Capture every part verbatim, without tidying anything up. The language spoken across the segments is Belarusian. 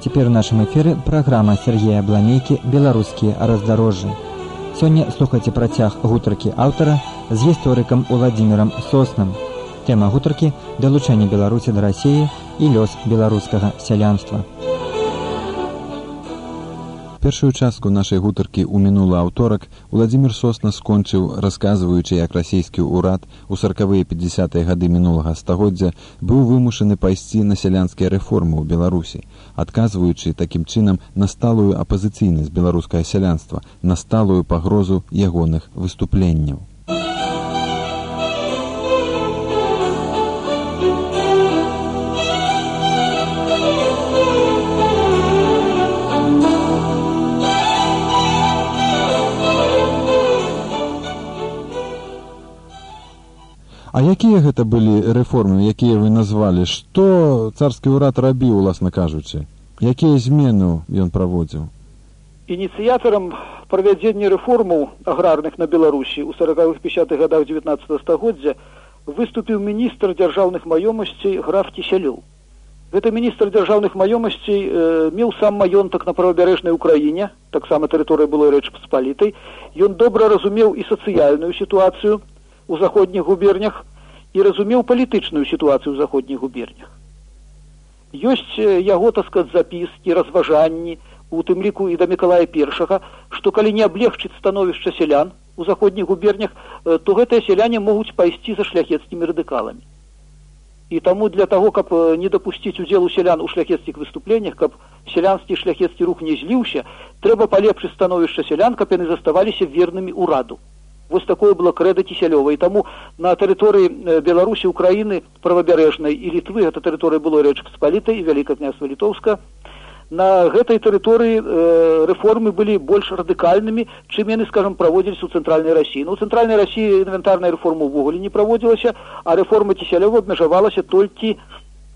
Цяпер у нашым эфіры праграма Сергея Бламейкі «Беларускія раздарожжы». Сёння слухайце працяг гутаркі аўтара з гісторыкам Уладзімірам Соснам. Тэма гутаркі – далучэнне Беларусі да Расіі і лёс беларускага сялянства. Першую частку нашай гутаркі ў мінулы аўторак Уладзімір Сосна скончыў, расказваючы, як расійскі ўрад у саракавыя пятдзясятыя гады мінулага стагоддзя быў вымушаны пайсці на сялянскія рэформы ў Беларусі, адказваючы такім чынам на сталую апазіцыйнасць беларускага сялянства, на сталую пагрозу ягоных выступленняў. А якія гэта былі рэформы, якія вы назвалі? Што царскі ўрад рабіў, уласна кажучы? Якія змены ён праводзіў? Ініцыятарам правядзення рэформаў аграрных на Беларусі ў саракавых пятдзясятых гадах дзевятнаццатага стагоддзя выступіў міністр дзяржаўных маёмасцей граф Кісялёў. Гэты міністр дзяржаўных маёмасцей э, меў сам маёнтак на правабярэжнай Украіне, таксама тэрыторыя былой Рэчы Паспалітай. Ён добра разумеў і сацыяльную сітуацыю у заходніх губернях і разумеў палітычную сітуацыю ў заходніх губернях. Ёсць яго, так сказаць, запіскі, разважанні, у тым ліку і да Мікалая Першага, што калі не аблегчыць становішча сялян у заходніх губернях, то гэтыя сяляне могуць пайсці за шляхецкімі радыкаламі. І таму для таго, каб не дапусціць удзелу сялян у шляхецкіх выступленнях, каб сялянскі шляхецкі рух не зліўся, трэба палепшыць становішча сялян, каб яны заставаліся вернымі ўраду. Вось такое было крэда Кісялёва. І таму на тэрыторыі Беларусі, Украіны, правабярэжнай і Літвы, гэта тэрыторыя былой Рэчы Паспалітай і Вялікае княства Літоўска, на гэтай тэрыторыі э, рэформы былі больш радыкальнымі, чым яны, скажам, праводзіліся ў цэнтральнай Расіі. Ну, у цэнтральнай Расіі інвентарная рэформа ўвогуле не праводзілася, а рэформа Кісялёва абмежавалася толькі э,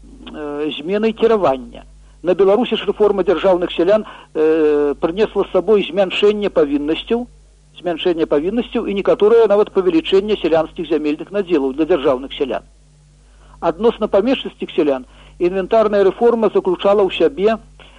зменай кіравання. На Беларусі ж рэформа дзяржаўных сялян э, прынесла з сабой змяншэнне павіннасцяў, змяншэнне павіннасцяў і некаторае нават павелічэнне сялянскіх зямельных надзелаў для дзяржаўных сялян. Адносна памешчыцкіх сялян інвентарная рэформа заключала ў сябе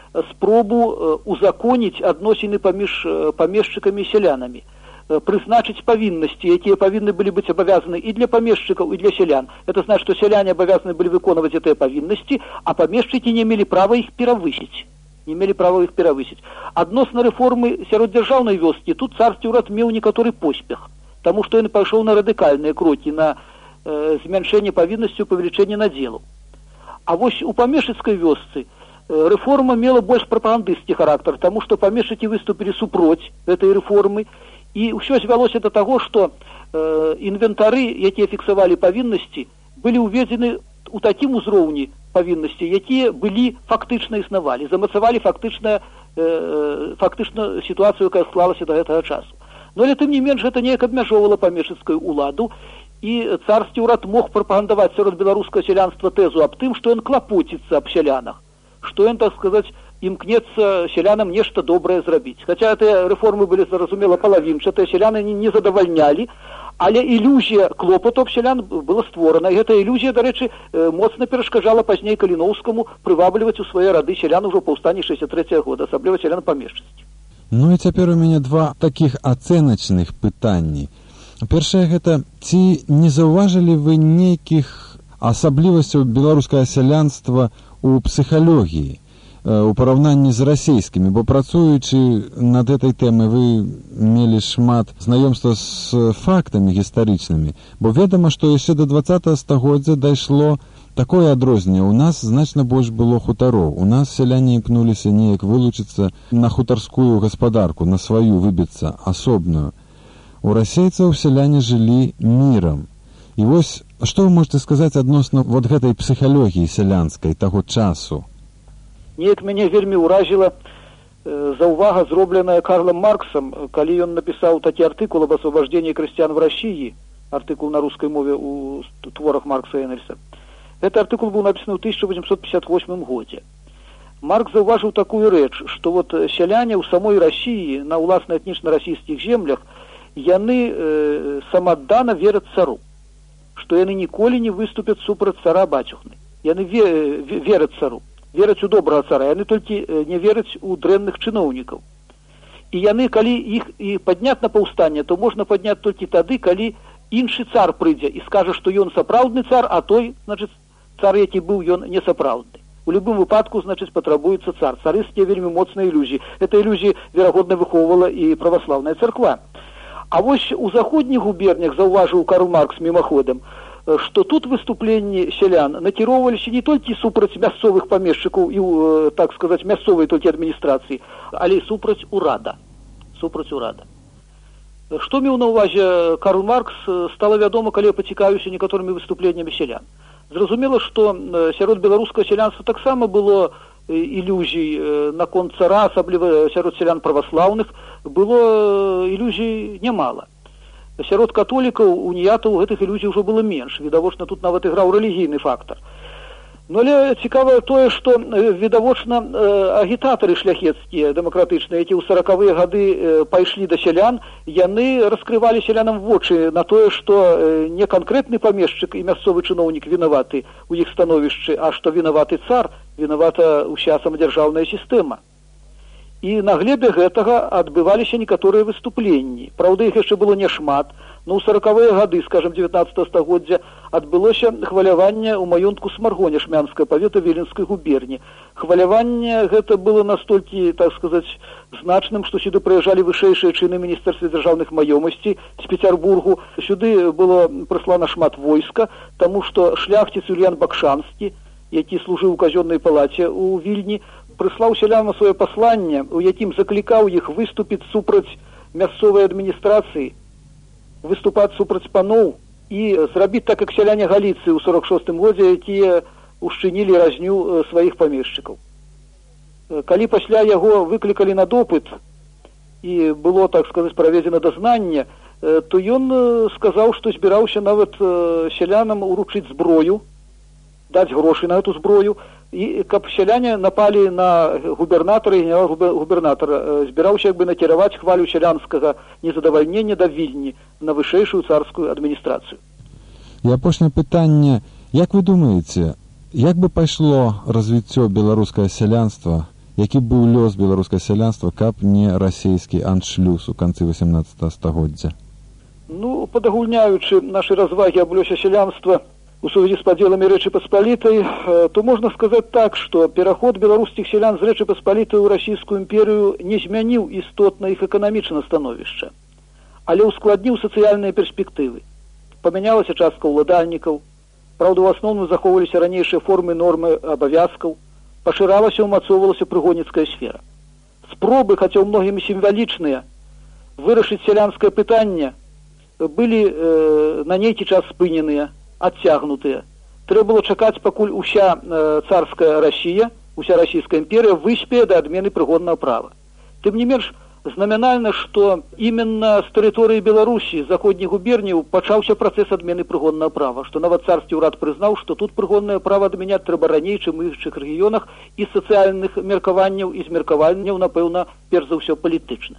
спробу узаконіць адносіны паміж памешчыкамі і сялянамі, прызначыць павіннасці, якія павінны былі быць абавязаны і для памешчыкаў, і для сялян. Это значит, што сяляне абавязаны былі выконваць гэтыя павіннасці, а памешчыкі не мелі права іх перавысіць. не мелі права іх перавысіць. Адносна рэформы сярод дзяржаўнай вёскі тут царскі ўрад меў некаторы поспех, таму што ён пайшоў на радыкальныя крокі, на э, змяншэнне павіннасцяў, павелічэнне надзелу. А вось у памешчыцкай вёсцы э, рэформа мела больш прапагандысцкі характар, таму што памешчыкі выступілі супроць гэтай рэформы, і ўсё звялося да таго, што э, інвентары, якія фіксавалі павіннасці, былі ўведзены у такім узроўні павіннасці, якія былі фактычна існавалі, замацавалі фактычна, э, фактычна сітуацыю, якая склалася да гэтага часу. Но але тым не менш гэта неяк абмяжоўвала памешчыцкую ўладу, і царскі ўрад мог прапагандаваць сярод беларускага сялянства тэзу аб тым, што ён клапоціцца аб сялянах, што ён, так сказаць, імкнецца сялянам нешта добрае зрабіць. Хаця гэтыя рэформы былі, зразумела, палавінчатыя, сяляны не задавальнялі, але ілюзія клопату аб сялян была створана. І гэтая ілюзія, дарэчы, моцна перашкаджала пазней Каліноўскаму прывабліваць у свае рады сялян ужо ў паўстанні шэсцьдзесят трэцяга года, асабліва сялян памешчыцкіх. Ну і цяпер у мяне два такіх ацэначных пытанні. Першае гэта, ці не заўважылі вы нейкіх асаблівасцяў беларускага сялянства у псіхалогіі у параўнанні з расійскімі, бо працуючы над гэтай тэмай вы мелі шмат знаёмства з фактамі гістарычнымі, бо ведама, што яшчэ да дваццатага стагоддзя дайшло такое адрозненне. У нас значна больш было хутароў. У нас сяляне імкнуліся неяк вылучыцца на хутарскую гаспадарку, на сваю выбіцца, асобную. У расейцаў сяляне жылі мірам. І вось, што вы можете сказаць адносна вот гэтай псіхалогіі сялянскай таго часу? Неяк мяне вельмі ўразіла э, заўвага, зробленая Карлам Марксам, калі ён напісаў такі артыкул об асвобождении крестьян в России, артыкул на рускай мове у творах Маркса і Энгельса. Гэты артыкул быў напісаны ў тысяча восемьсот пятьдесят восьмым годзе. Маркс заўважыў такую рэч, што вот сяляне ў самой России, на ўласна этнічна-расійскіх землях, яны э, самаддана вераць цару, што яны ніколі не выступяць супраць цара бацюхны. Яны ве, ве, вераць цару. вераць у добрага цара, яны толькі не вераць у дрэнных чыноўнікаў. І яны, калі іх і падняць на паўстанне, то можна падняць толькі тады, калі іншы цар прыйдзе і скажа, што ён сапраўдны цар, а той, значыць, цар, які быў, ён не сапраўдны. У любым выпадку, значыць, патрабуецца цар. Царысцкія вельмі моцныя ілюзіі. Гэта ілюзіі, верагодна, выхоўвала і праваслаўная царква. А вось у заходніх губернях, заўважыў Карл Маркс мімаходам, што тут выступленні сялян накіроўваліся не толькі супраць мясцовых памешчыкаў і, так сказаць, мясцовай толькі адміністрацыі, але і супраць урада. Супраць урада. Што меў на ўвазе Карл Маркс, стала вядома, калі я пацікавіўся некаторымі выступленнямі сялян. Зразумела, што сярод беларускага сялянства таксама было ілюзій наконт цара, асабліва сярод сялян праваслаўных, было ілюзій нямала. Сярод католікаў, уніятаў гэтых ілюзій ўжо было менш. Відавочна, тут нават іграў рэлігійны фактар. Ну, але цікава тое, што, відавочна, агітатары шляхецкія, дэмакратычныя, якія ў саракавыя гады пайшлі да сялян, яны раскрывалі сялянам вочы на тое, што не канкрэтны памешчык і мясцовы чыноўнік вінаваты ў іх становішчы, а што вінаваты цар, вінавата ўся самадзяржаўная сістэма. І на глебе гэтага адбываліся некаторыя выступленні. Праўда, іх яшчэ было няшмат, но ў саракавыя гады, скажам, дзевятнаццатага стагоддзя адбылося хваляванне ў маёнтку Смаргоня Шмянскага павета Віленскай губерні. Хваляванне гэта было настолькі, так сказаць, значным, што сюды прыязджалі вышэйшыя чыны міністэрства дзяржаўных маёмасцей з Пецярбургу. Сюды было прыслана шмат войска, таму што шляхціц Юліян Бакшанскі, які служыў у казённай палаце ў Вільні, прыслаў сялянам сваё пасланне, у якім заклікаў іх выступіць супраць мясцовай адміністрацыі, выступаць супраць паноў і зрабіць так, як сяляне Галіцыі ў сорок шостым годзе, якія ушчынілі разню сваіх памешчыкаў. Калі пасля яго выклікалі на допыт і было, так сказаць, праведзена дазнанне, то ён сказаў, што збіраўся нават сялянам уручыць зброю, даць грошы на эту зброю, і каб сяляне напалі на губернатара і генерал-губернатара, збіраўся як бы накіраваць хвалю сялянскага незадавальнення да Вільні на вышэйшую царскую адміністрацыю. І апошняе пытанне, як вы думаеце, як бы пайшло развіццё беларускае сялянства, які быў лёс беларускае сялянства, каб не расейскі аншлюз у канцы васямнаццатага стагоддзя? Ну, падагульняючы нашы развагі аб лёсе сялянства у сувязі з падзеламі Рэчы Паспалітай, то можна сказаць так, што пераход беларускіх сялян з Рэчы Паспалітай у расійскую імперыю не змяніў істотна іх эканамічнае становішча, але ўскладніў сацыяльныя перспектывы. Памянялася частка ўладальнікаў, праўда, у асноўным захоўваліся ранейшыя формы нормы абавязкаў, пашыралася, умацоўвалася прыгонніцкая сфера. Спробы, хаця ў многім сімвалічныя, вырашыць сялянскае пытанне былі э, на нейкі час спыненыя, адцягнутыя. Трэба было чакаць, пакуль уся э, царская Расія, уся расійская імперія выспее да адмены прыгоннага права. Тым не менш, знамянальна, што именно з тэрыторыі Беларусі, заходніх губерняў, пачаўся працэс адмены прыгоннага права, што нават царскі ўрад прызнаў, што тут прыгоннае права адмяняць трэба раней, чым у іншых рэгіёнах, і сацыяльных меркаванняў, і змеркаванняў, напэўна, перш за ўсё палітычных.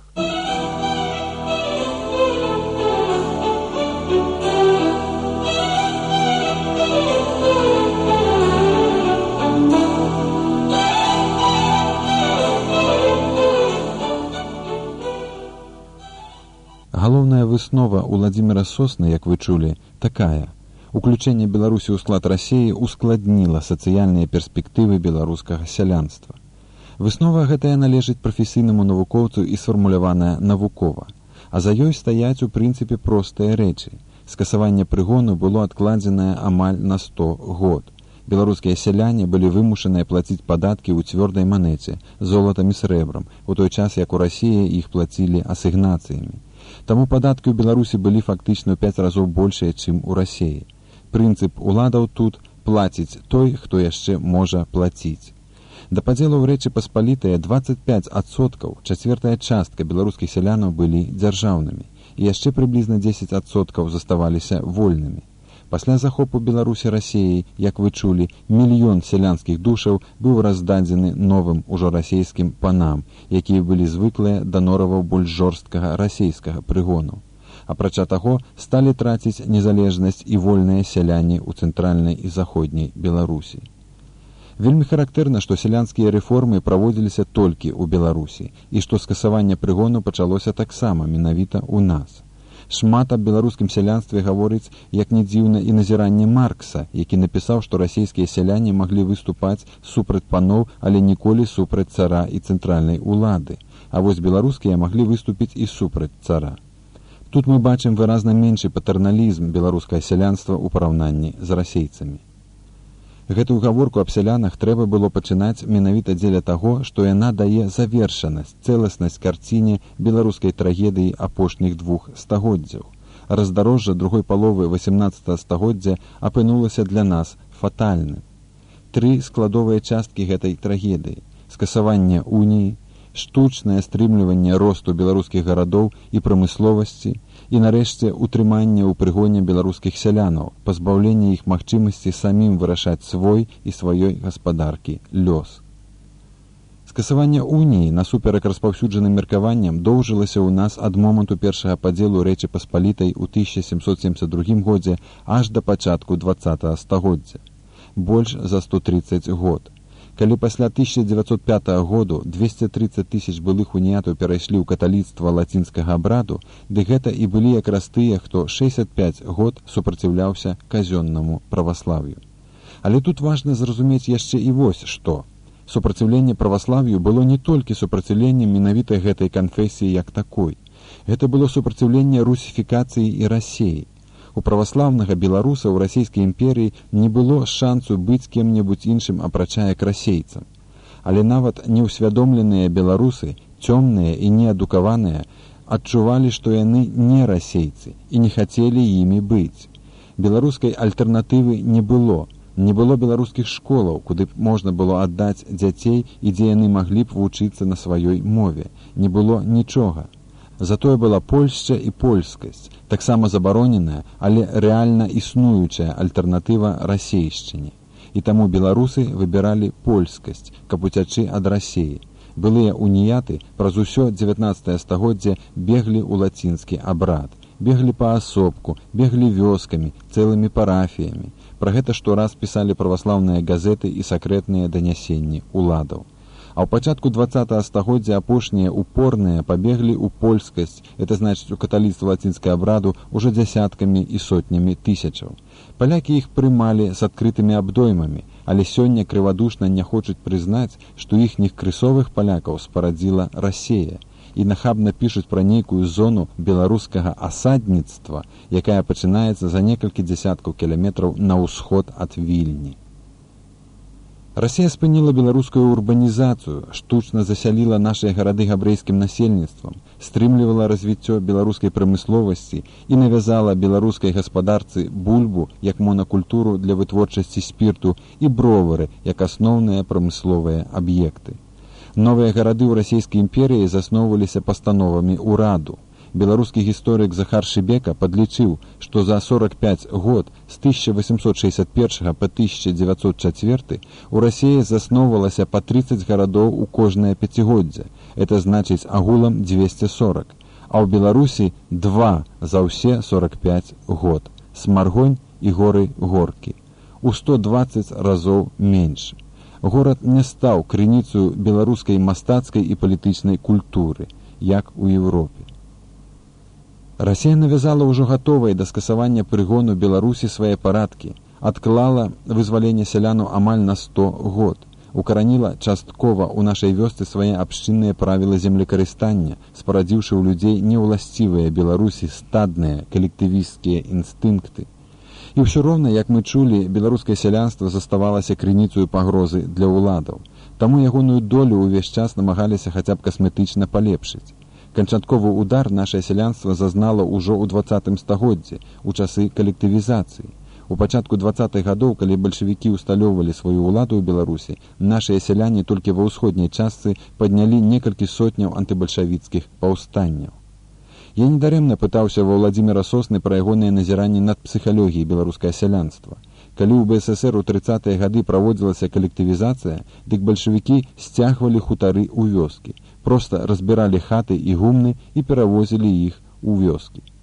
Галоўная выснова Уладзіміра Сосны, як вы чулі, такая. Уключэнне Беларусі ў склад Расіі ускладніла сацыяльныя перспектывы беларускага сялянства. Выснова гэтая належыць прафесійнаму навукоўцу і сфармуляваная навукова, а за ёй стаяць у прынцыпе простыя рэчы. Скасаванне прыгону было адкладзенае амаль на сто год. Беларускія сяляне былі вымушаныя плаціць падаткі ў цвёрдай манеце, золатам і срэбрам, у той час, як у Расіі іх плацілі асігнацыямі. Таму падаткі ў Беларусі былі фактычна ў пяць разоў большыя, чым у Расіі. Прынцып уладаў тут плаціць той, хто яшчэ можа плаціць. Да падзелу ў Рэчы Паспалітае дваццаць пяць адсоткаў, чацвёртая частка беларускіх сялянаў былі дзяржаўнымі, і яшчэ прыблізна дзесяць адсоткаў заставаліся вольнымі. Пасля захопу Беларусі Расіяй, як вы чулі, мільён сялянскіх душаў быў раздадзены новым ужо расійскім панам, якія былі звыклыя да нораваў больш жорсткага расійскага прыгону. Апрача таго, сталі траціць незалежнасць і вольныя сяляне ў цэнтральнай і заходняй Беларусі. Вельмі характэрна, што сялянскія рэформы праводзіліся толькі ў Беларусі і што скасаванне прыгону пачалося таксама менавіта ў нас. Шмат аб беларускім сялянстве гаворыць, як не дзіўна, і назіранне Маркса, які напісаў, што расійскія сяляне маглі выступаць супраць паноў, але ніколі супраць цара і цэнтральнай улады. А вось беларускія маглі выступіць і супраць цара. Тут мы бачым выразна меншы патэрналізм беларускае сялянства ў параўнанні з расейцамі. Гэтую гаворку аб сялянах трэба было пачынаць менавіта дзеля таго, што яна дае завершанасць, цэласнасць карціне беларускай трагедыі апошніх двух стагоддзяў. Раздарожжа другой паловы васямнаццатага стагоддзя апынулася для нас фатальным. Тры складовыя часткі гэтай трагедыі: скасаванне уніі, штучнае стрымліванне росту беларускіх гарадоў і прамысловасці і, нарэшце, утрыманне ў прыгоне беларускіх сялянаў, пазбаўленне іх магчымасці самім вырашаць свой і сваёй гаспадаркі лёс. Скасаванне уніі, насуперак распаўсюджаным меркаванням, доўжылася ў нас ад моманту першага падзелу Рэчы Паспалітай ў тысяча сямсот семдзесят другім годзе аж да пачатку дваццатага стагоддзя. Больш за сто тридцать год. Калі пасля тысяча дзевяцьсот пятага году двести тридцать тысяч былых уніятаў перайшлі ў каталіцтва лацінскага абраду, ды гэта і былі якраз тыя, хто шэсцьдзесят пяць год супраціўляўся казённаму праваслав'ю. Але тут важна зразумець яшчэ і вось што. Супраціўленне праваслав'ю было не толькі супраціўленнем менавіта гэтай канфесіі як такой. Гэта было супраціўленне русіфікацыі і рассеі. У праваслаўнага беларуса ў расійскай імперыі не было шансу быць кем-небудзь іншым, апрача як расейцам. Але нават неўсвядомленыя беларусы, цёмныя і неадукаваныя, адчувалі, што яны не расейцы і не хацелі імі быць. Беларускай альтэрнатывы не было. Не было беларускіх школаў, куды б можна было аддаць дзяцей і дзе яны маглі б вучыцца на сваёй мове. Не было нічога. Затое была Польшча і польскасць, таксама забароненая, але рэальна існуючая альтэрнатыва расейшчыне. І таму беларусы выбіралі польскасць, каб уцячы ад рассеі. Былыя уніяты праз усё дзевятнаццатае стагоддзе беглі ў лацінскі абрад, беглі паасобку, беглі вёскамі, цэлымі парафіямі. Пра гэта штораз пісалі праваслаўныя газеты і сакрэтныя данясенні уладаў. А ў пачатку дваццатага стагоддзя апошнія упорныя пабеглі ў польскасць, это значыць у каталіцтва лацінскага абраду, уже дзясяткамі і сотнямі тысячаў. Палякі іх прымалі з адкрытымі абдоймамі, але сёння крывадушна не хочуць прызнаць, што іхніх крысовых палякаў спарадзіла рассея, і нахабна пішуць пра нейкую зону беларускага асадніцтва, якая пачынаецца за некалькі дзясяткаў кіламетраў на ўсход ад Вільні. Расія спыніла беларускую урбанізацыю, штучна засяліла нашыя гарады габрэйскім насельніцтвам, стрымлівала развіццё беларускай прамысловасці і навязала беларускай гаспадарцы бульбу як монакультуру для вытворчасці спірту і бровары як асноўныя прамысловыя аб'екты. Новыя гарады ў расійскай імперыі засноўваліся пастановамі ўраду. Беларускі гісторык Захар Шыбека падлічыў, што за сорок пять год з тысяча восемьсот шестьдесят первого па тысяча девятьсот четвёртый у Расіі засноўвалася па тридцать гарадоў у кожнае пяцігоддзе. Это значыць агулам двести сорок. А ў Беларусі два за ўсе сорок пять год. Смаргонь і горы Горкі. У сто двадцать разоў менш. Горад не стаў крыніцаю беларускай мастацкай і палітычнай культуры, як у Еўропе. Расія навязала ўжо гатовае да скасавання прыгону Беларусі свае парадкі, адклала вызваленне сялянаў амаль на сто год, укараніла часткова ў нашай вёсцы свае абшчынныя правілы землекарыстання, спарадзіўшы ў людзей неўласцівыя Беларусі стадныя калектывісцкія інстынкты. І ўсё роўна, як мы чулі, беларускае сялянства заставалася крыніцаю пагрозы для ўладаў. Таму ягоную долю ўвесь час намагаліся хаця б касметычна палепшыць. Канчатковы удар нашае сялянства зазнала ўжо ў дваццатым стагоддзі, у часы калектывізацыі. У пачатку дваццатых гадоў, калі бальшавікі ўсталёўвалі сваю ўладу ў Беларусі, нашыя сяляне толькі ва ўсходняй частцы паднялі некалькі сотняў антыбальшавіцкіх паўстанняў. Я недарэмна пытаўся ва Владзіміра Сосны пра ягоныя назіранні над псіхалогіяй беларускае сялянства. Калі ў БССР у трыццатыя гады праводзілася калектывізацыя, дык бальшавікі сцягвалі хутары ў вёскі, проста разбіралі хаты і гумны і перавозілі іх у вёскі.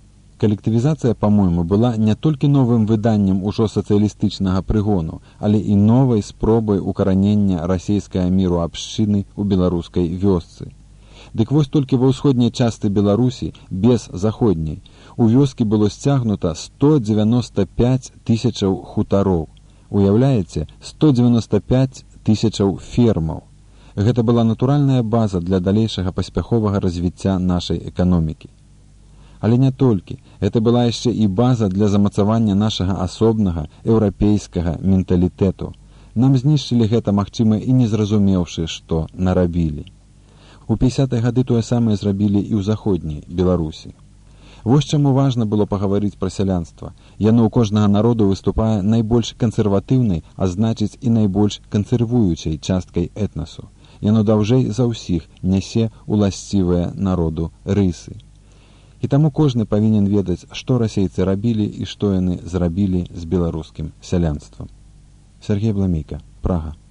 Калектывізацыя, па-мойму, была не толькі новым выданнем ужо сацыялістычнага прыгону, але і новай спробай укаранення расійскага міру абшчыны ў беларускай вёсцы. Дык вось толькі ва ўсходняй частцы Беларусі, без заходняй, у вёскі было сцягнута сто дзевяноста пяць тысячаў хутароў. Уяўляеце, сто дзевяноста пяць тысячаў фермаў. Гэта была натуральная база для далейшага паспяховага развіцця нашай эканомікі. Але не толькі, гэта была яшчэ і база для замацавання нашага асобнага еўрапейскага менталітэту. Нам знішчылі гэта, магчыма, і не зразумеўшы, што нарабілі. У пяцідзесятыя гады тое самае зрабілі і ў заходняй Беларусі. Вось чаму важна было пагаварыць пра сялянства. Яно ў кожнага народу выступае найбольш кансерватыўнай, а значыць і найбольш кансервуючай часткай этнасу. Яно даўжэй за ўсіх нясе уласцівыя народу рысы. І таму кожны павінен ведаць, што расейцы рабілі і што яны зрабілі з беларускім сялянствам. Сергей Бламейка, Прага.